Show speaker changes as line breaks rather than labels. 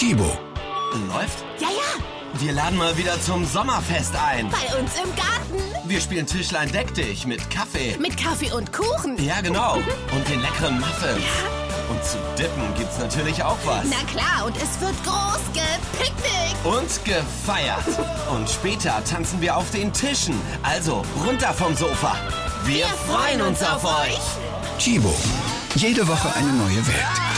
Tchibo.
Läuft?
Ja, ja.
Wir laden mal wieder zum Sommerfest ein.
Bei uns im Garten.
Wir spielen Tischlein deck dich mit Kaffee.
Mit Kaffee und Kuchen.
Ja, genau. Und den leckeren Muffins.
Ja.
Und zu dippen gibt's natürlich auch was.
Na klar, und es wird groß gepicknickt.
Und gefeiert. Und später tanzen wir auf den Tischen. Also runter vom Sofa. Wir freuen uns auf euch.
Tchibo. Jede Woche eine neue Welt.